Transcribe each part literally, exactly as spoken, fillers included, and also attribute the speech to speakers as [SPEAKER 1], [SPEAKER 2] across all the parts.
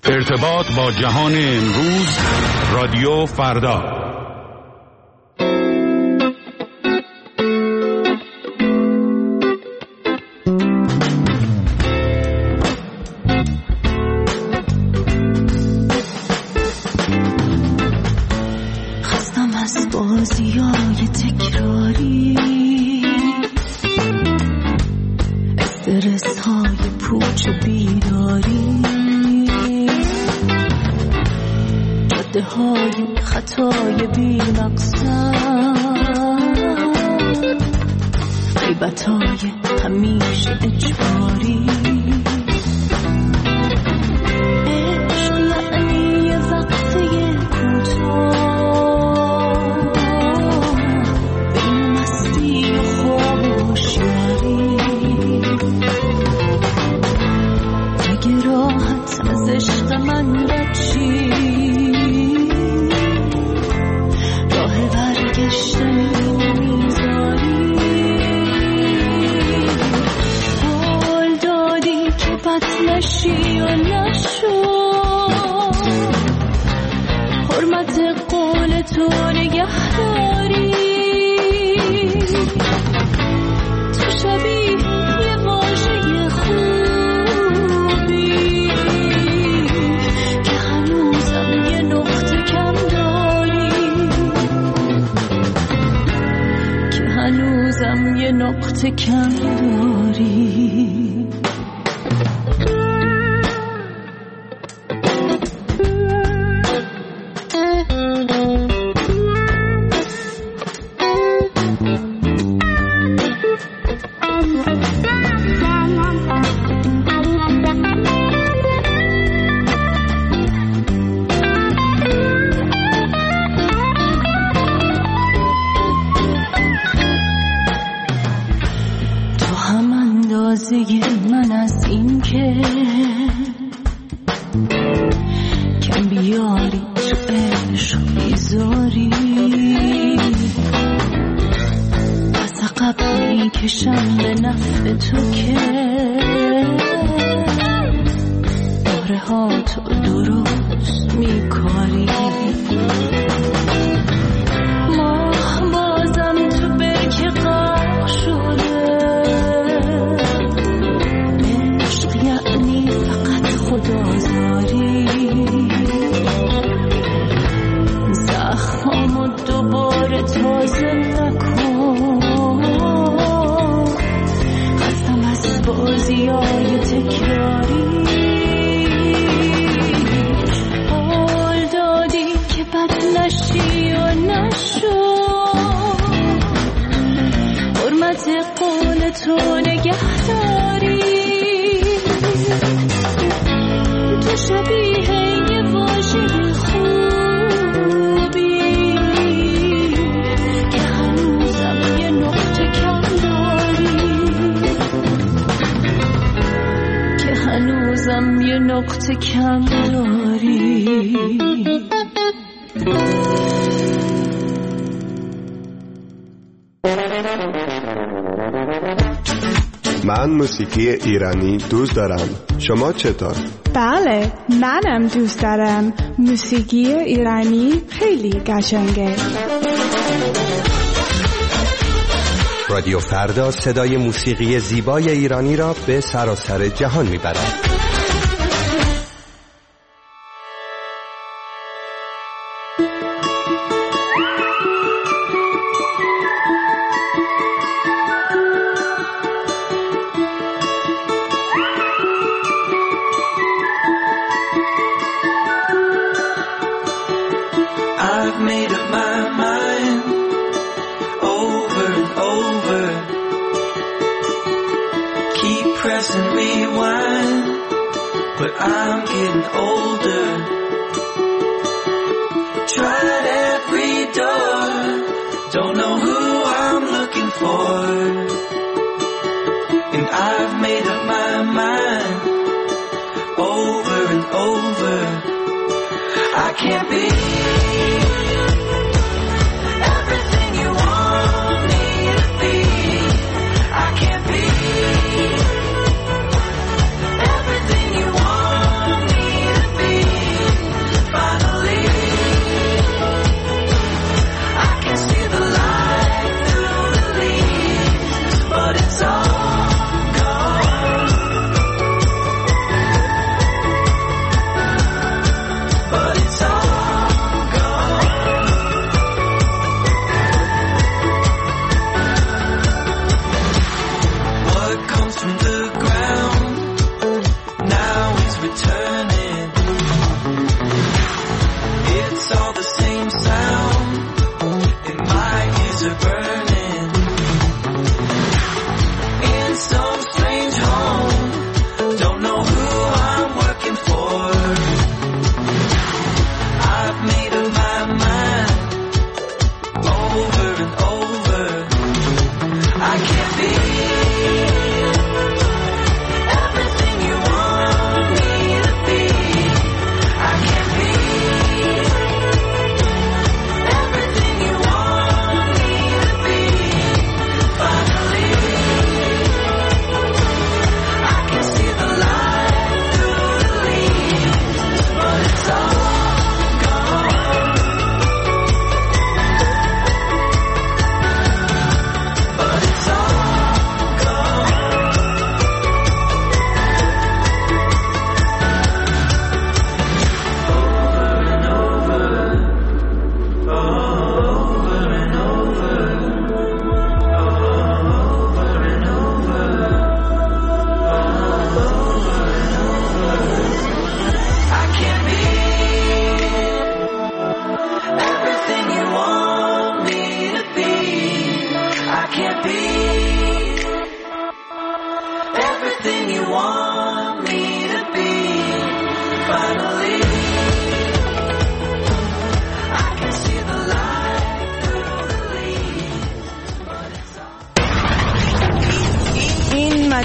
[SPEAKER 1] ارتباط با جهان امروز، رادیو فردا.
[SPEAKER 2] خستم از بازیای تکراری، استرس های پوچ و بیداری، جاده های خطای بی مقصد، غیبت های همیشه اجباری. عشق یعنی یه وقته کوتاه بین مستی و خواب و هوشیاری، اگه راحت از عشق من بچی راه برگشت نمیذاری. قول دادی که بد نشی و نشو، حرمت قول تو نگهداری. تو شبیه یه واژه خوبی که هنوزم یه نقطه کم داری، که هنوزم یه نقطه کم داری. من از این که کم بیاری تو عشق بیزاری، از عقب میکشم به نفع تو که باره ها تو درست میکاری. ماه بازم تو برکه غرق شده، خدازاری. زخمامو دوباره تازه نکن، خستم از بازیای تکراری. قول دادی که بد نشی و نشو، حرمت قول تو نگهداری. تو شبیه یه واژه خوبی که هنوزم یه نقطه کم داری، که هنوزم یه نقطه کم داری.
[SPEAKER 3] من موسیقی ایرانی دوست دارم. شما چطور؟
[SPEAKER 4] بله، منم دوست دارم. موسیقی ایرانی خیلی قشنگه.
[SPEAKER 5] رادیو فردا صدای موسیقی زیبای ایرانی را به سراسر جهان میبرد.
[SPEAKER 2] Everything you want me to be.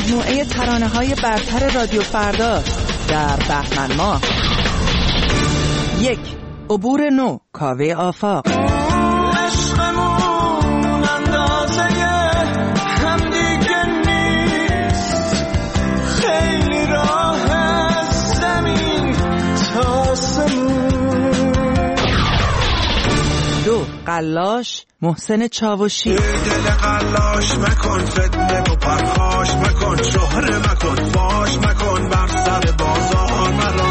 [SPEAKER 6] مجموعه ترانه‌های برتر رادیو فردا در بهمن ماه. یک، عبور نو، کاوه آفاق.
[SPEAKER 7] عشقمون اندازه هم دیگه نیست، خیلی راه از زمین تا آسمون.
[SPEAKER 6] دو، قلاش، محسن چاوشی.
[SPEAKER 7] دل قلاش مکن، فتنه و پرخاش مکن، شهره مکن، فاش مکن، بر سر بازار مرا.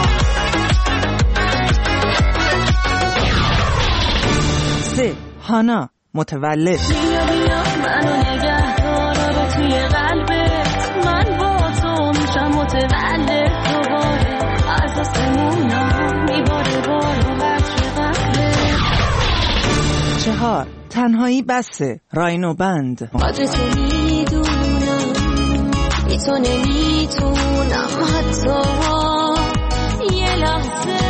[SPEAKER 6] سه، هانا، متولد.
[SPEAKER 2] بیا بیا منو نگه دار توی قلبت، من با تو میشم متولد دوباره، از آسمونا میباره بارو قطر قبله.
[SPEAKER 6] چهار، تنهایی بسه، راینو بند.
[SPEAKER 2] قدر تو میدونم، بی تو نمیتونم حتی یه لحظه.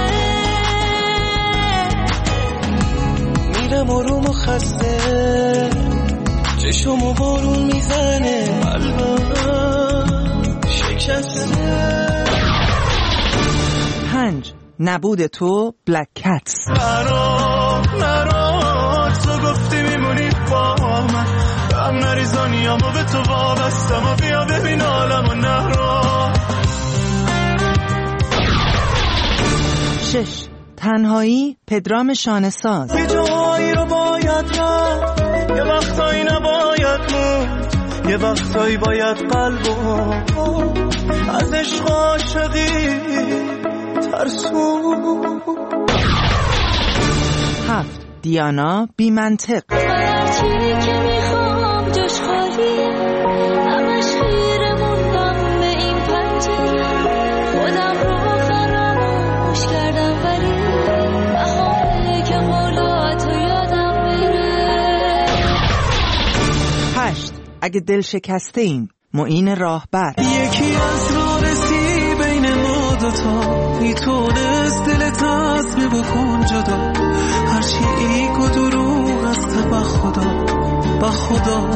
[SPEAKER 7] میرم آروم و خسته، چشمو بارون میزنه، قلبم شکسته.
[SPEAKER 6] پنج، نبود تو، بلک کتس.
[SPEAKER 7] نرو نرو تو گفتی میمونی با من، هم نریزانیامو به تو وابستم و بیا ببین عالمو نرو.
[SPEAKER 6] شش، تنهایی، پدرام شانه‌ساز.
[SPEAKER 7] یه جایی رو باید رفت، یه وقتایی نباید موند، یه وقتایی باید قلبو از عشق عاشقی ترسون.
[SPEAKER 6] هفت، دیانا، بی منطق.
[SPEAKER 2] هرچی که میخوام جاش خالیه، همش خیره موندم به این پنجره، خودم رو فراموش کردم ولی بخواهی که قولاتو یادم بره.
[SPEAKER 6] هشت، اگه دل شکسته ایم، معین راهبر.
[SPEAKER 7] یکی از راه رسی بین ما دوتا، میتونست دلت تصمیم بکن جدا، هرچی ایک و دروغ است با خدا با خدا.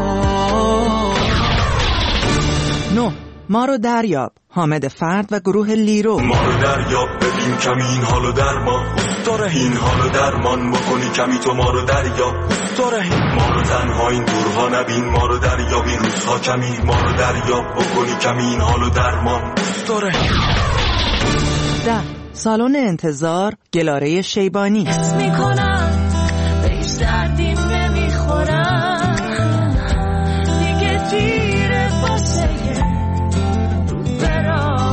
[SPEAKER 6] نه، ما رو دریاب، حامد فرد و گروه لیرو.
[SPEAKER 8] ما رو دریاب ببین کمی این حالو درمان، داره این حالو درمان بکنی کمی تو ما رو دریاب، داره ما رو تنها این دورها نبین، ما رو دریاب این روزها کمی، ما رو دریاب بکنی کمی این حالو درمان، داره.
[SPEAKER 6] ده، سالن انتظار، گلاره شیبانی.
[SPEAKER 2] حس میکنم بهش دردیم نمیخورم، دیگه دیره واسه رو برا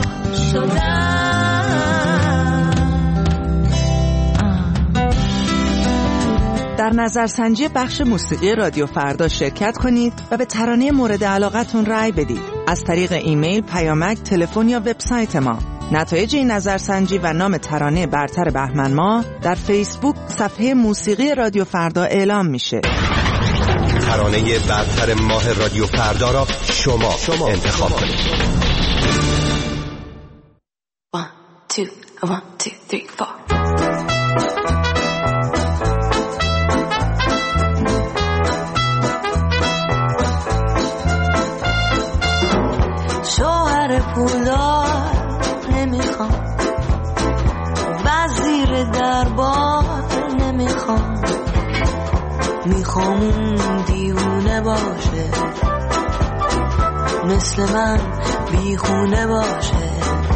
[SPEAKER 2] شدم.
[SPEAKER 6] در نظرسنجی بخش موسیقی رادیو فردا شرکت کنید و به ترانه مورد علاقتون رأی بدید از طریق ایمیل، پیامک، تلفن یا وبسایت ما. نتایج این نظرسنجی و نام ترانه برتر بهمن ماه در فیسبوک صفحه موسیقی رادیو فردا اعلام میشه.
[SPEAKER 5] ترانه برتر ماه رادیو فردا را شما, شما انتخاب کنید.
[SPEAKER 2] One, two, one, two, three, four. شوهر پولدار نمیخوام، وزیر دربار نمیخوام، میخوام اون دیوونه باشه، مثل من بیخونه باشه،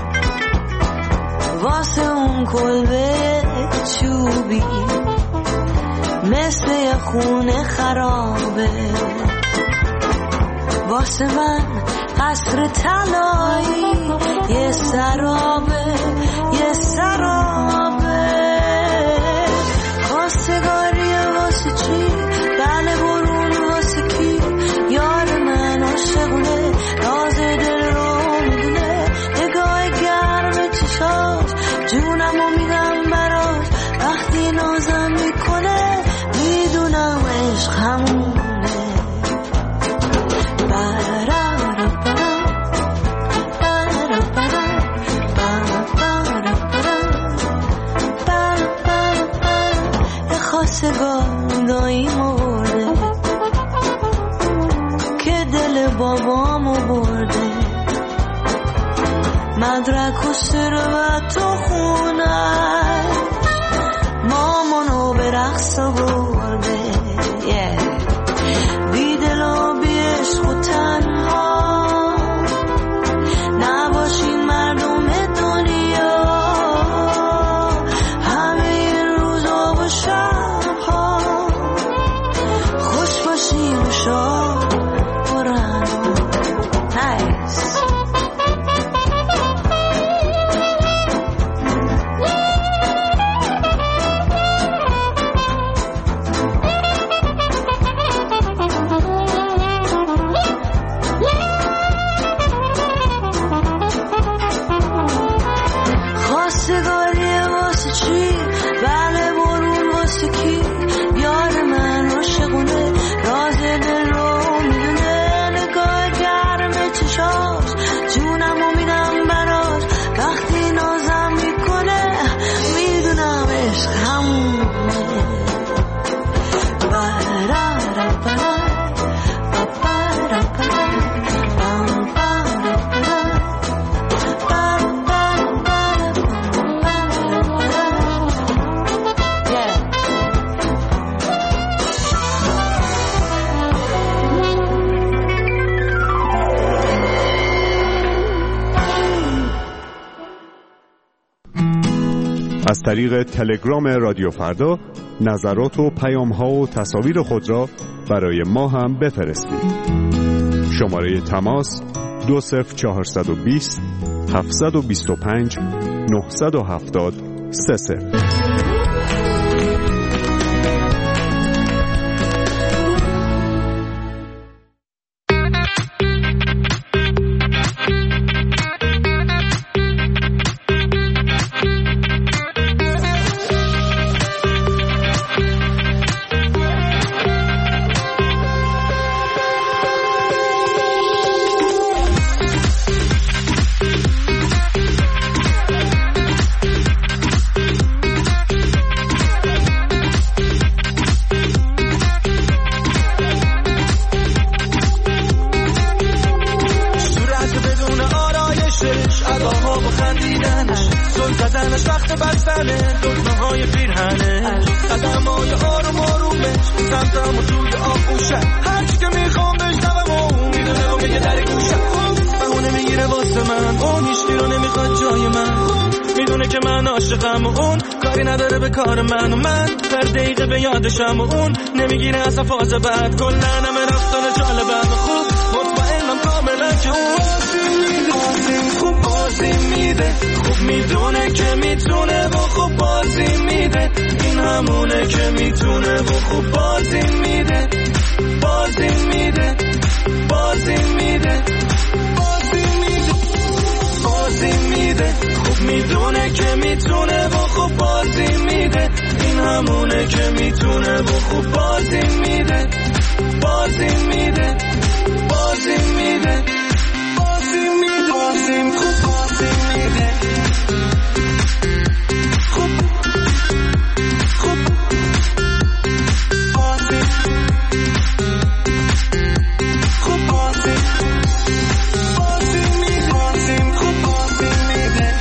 [SPEAKER 2] واسه اون کلبه چوبی مثل یه خونه خرابه، واسه من قصر طلایی یه سرابه، یه سرابه. خواستگاریه واسه چی؟ بله برون واسه کی؟ یار من عاشقونه، راز دل رو میدونه، نگاه گرم چشاش جونمو میدم براش، وقتی نازم میکنه میدونم عشق همونه. خواستگاردایی مرده که دل بابامو برده، مدرک و ثروت و خونه مامانو به رقص برده بی دل و بی عشق و تنها نباشین مردم دنیا همه روزا و شبها خوش باشین و شاد برن نایس.
[SPEAKER 1] از طریق تلگرام رادیو فردا نظرات و پیام‌ها و تصاویر خود را برای ما هم بفرستید. شماره تماس دو صفر چهارصد و بیست هفتصد و بیست و پنج نهصد و هفتاد سه صفر.
[SPEAKER 7] شم و اون نمیگیره اصلا فاز بعد کلن همه رفتار جالبم خوب مطمئنم کاملا که اون خوب بازی میده خوب میدونه که میتونه و خوب بازی میده این همونه که میتونه و خوب بازی میده بازی میده بازی میده بازی میده بازی میده خوب میدونه که میتونه و خوب بازی میده این همونه که میتونه و خوب بازی میده بازی میده بازی میده بازی میده بازی خوب بازی میده خوب خوب بازی خوب بازی بازی میده بازی خوب بازی میده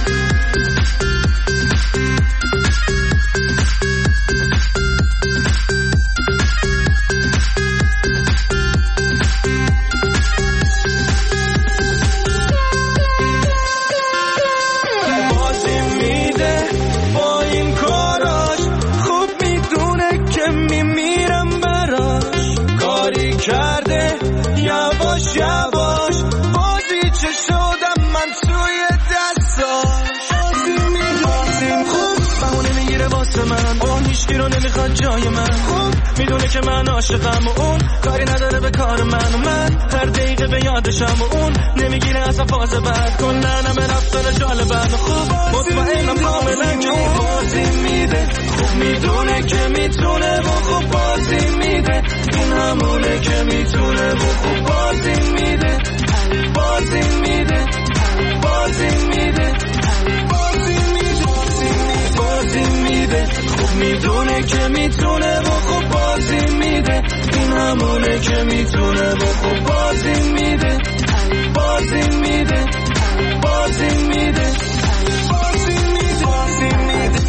[SPEAKER 7] نمیخواد جای من خوب میدونه که من عاشقم و اون کاری نداره به کار من و من هر دقیقه به یادشم و اون نمیگیره اصلا فاز بعد کلن همه رفتار جالبم خوب مطمئنم کاملا که اون بازی میده خوب میدونه که میتونه و خوب بازی میده این همونه که میتونه و خوب بازی میده بازی میده بازی میده بازی میده بازی میده خوب میدونه که میتونه و خوب بازی میده این همونه که میتونه و خوب بازی میده بازی میده بازی بازی میده بازی میده بازی میده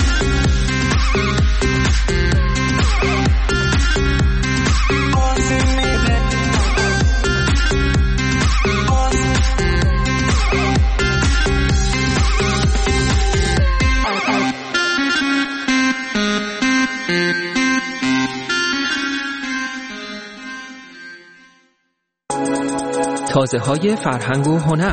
[SPEAKER 7] بازی میده
[SPEAKER 9] تازه های فرهنگ و هنر.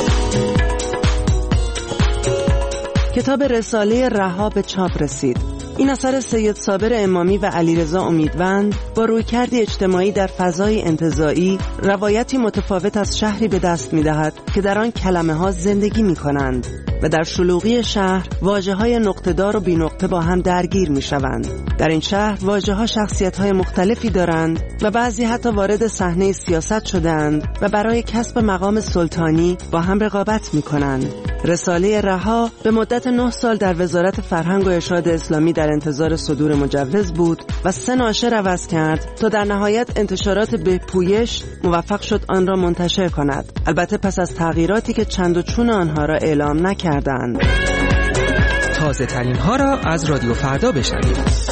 [SPEAKER 6] کتاب رساله رها به چاپ رسید. این اثر سید صابر امامی و علیرضا امیدوند با رویکرد اجتماعی در فضای انتزاعی روایتی متفاوت از شهری به دست می‌دهد که در آن کلمه‌ها زندگی می‌کنند و در شلوغی شهر واژه‌های نقطه‌دار و بی‌نقطه با هم درگیر می‌شوند. در این شهر واژه‌ها شخصیت‌های مختلفی دارند و بعضی حتی وارد صحنه سیاست شده‌اند و برای کسب مقام سلطانی با هم رقابت می‌کنند. رساله رها به مدت نه سال در وزارت فرهنگ و ارشاد اسلامی در انتظار صدور مجوز بود و سه ناشر عوض کرد تا در نهایت انتشارات بهپویش موفق شد آن را منتشر کند، البته پس از تغییراتی که چند و چون آنها را اعلام نکردند.
[SPEAKER 9] تازه ترین ها را از رادیو فردا بشنوید.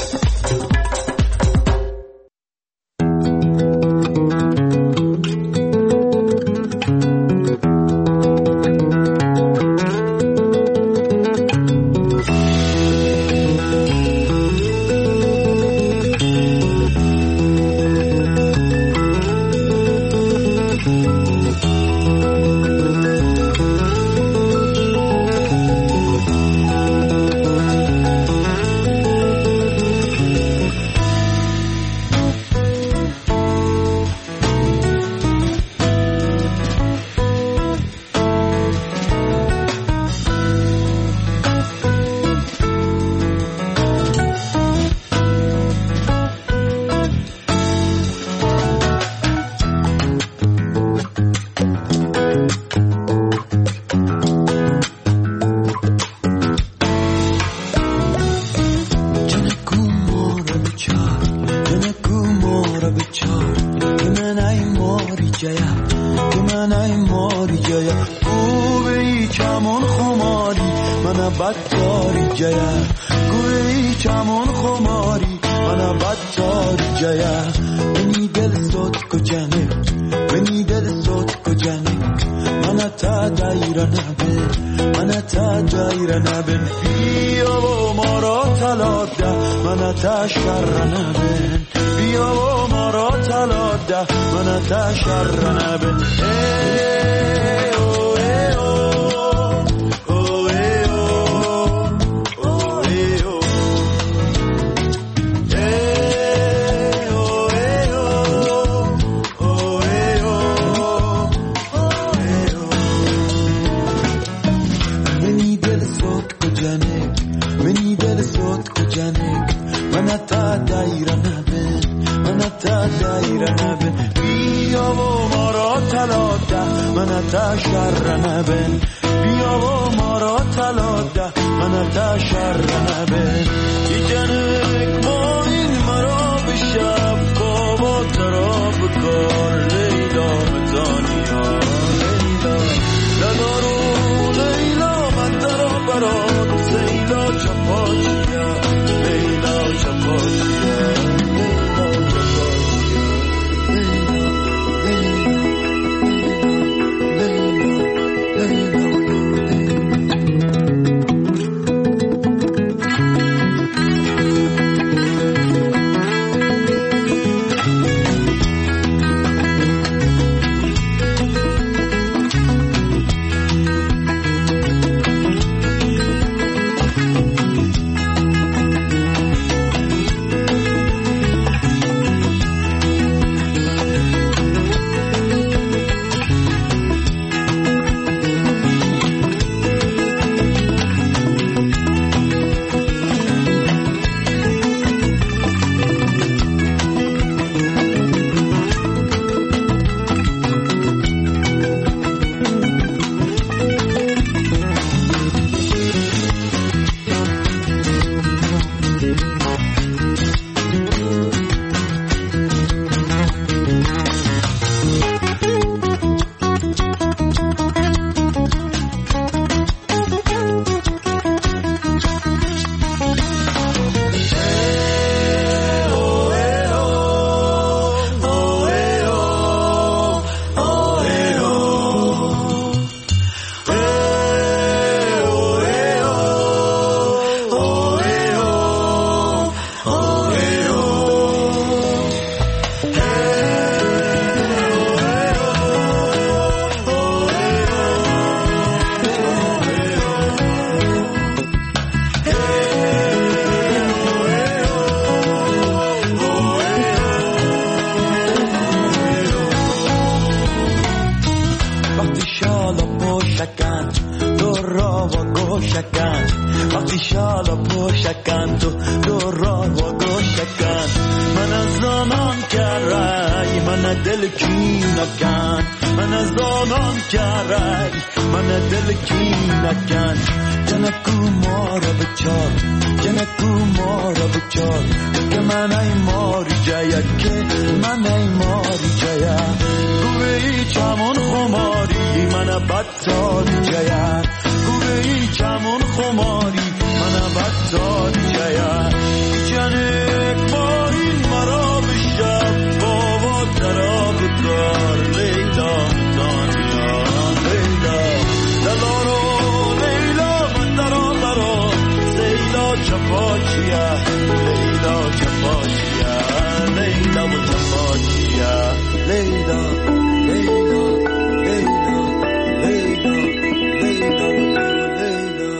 [SPEAKER 8] شکن وقتی شالا پشکن تو دو راه و گوشکن من از آنان کرای من دل کی نکن من از آنان کرای من دل کی نکن جنکو ما را بچار جنکو ما را بچار که من ای ماری جایا که من ای ماری جایا گوه ای چمون خماری من بدتاری جایا گوه ای چمون خماری من بدتاری جایا جنک باری مرا بشب بابا درا بکار لیلا دانیا لیلا دلارو لیلا من درا برا لیلا چپاچیا لیلا چپاچیا لیلا و چپاچیا لیلا لیلا لیلا لیلا لیلا لیلا.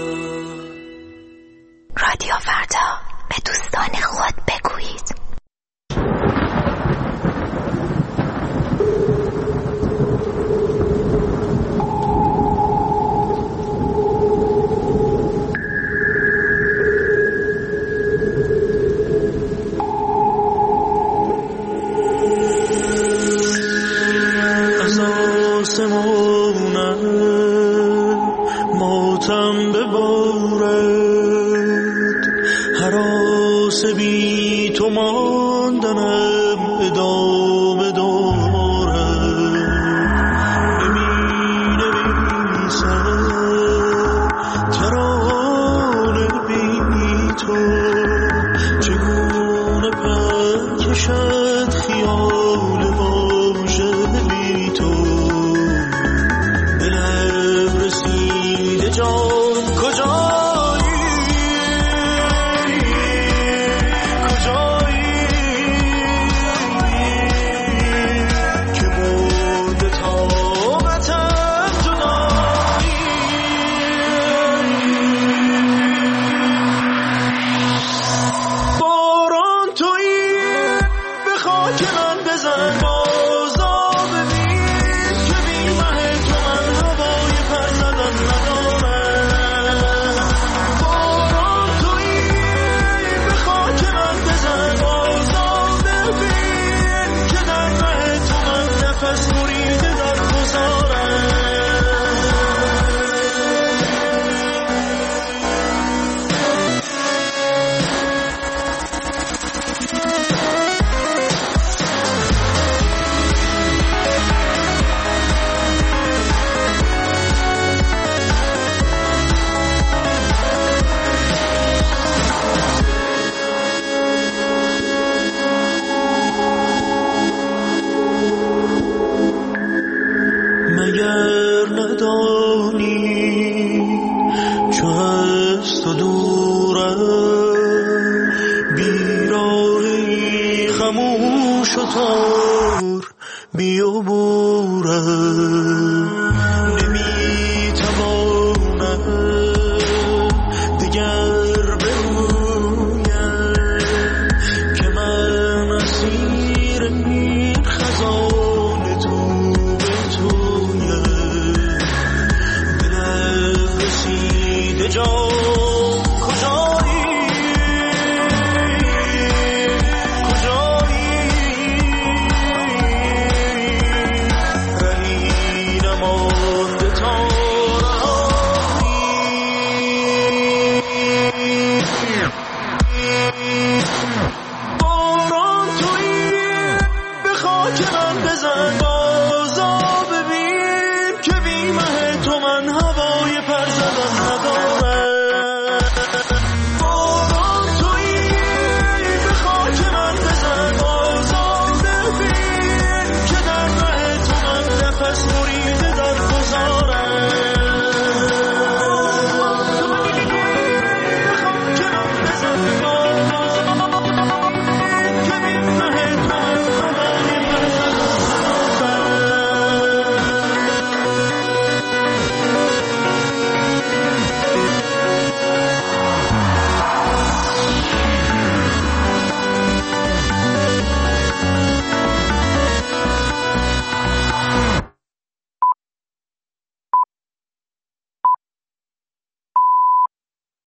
[SPEAKER 10] رادیو فردا به دوستان خود بگویید.
[SPEAKER 8] خاموش و تار بیو بوره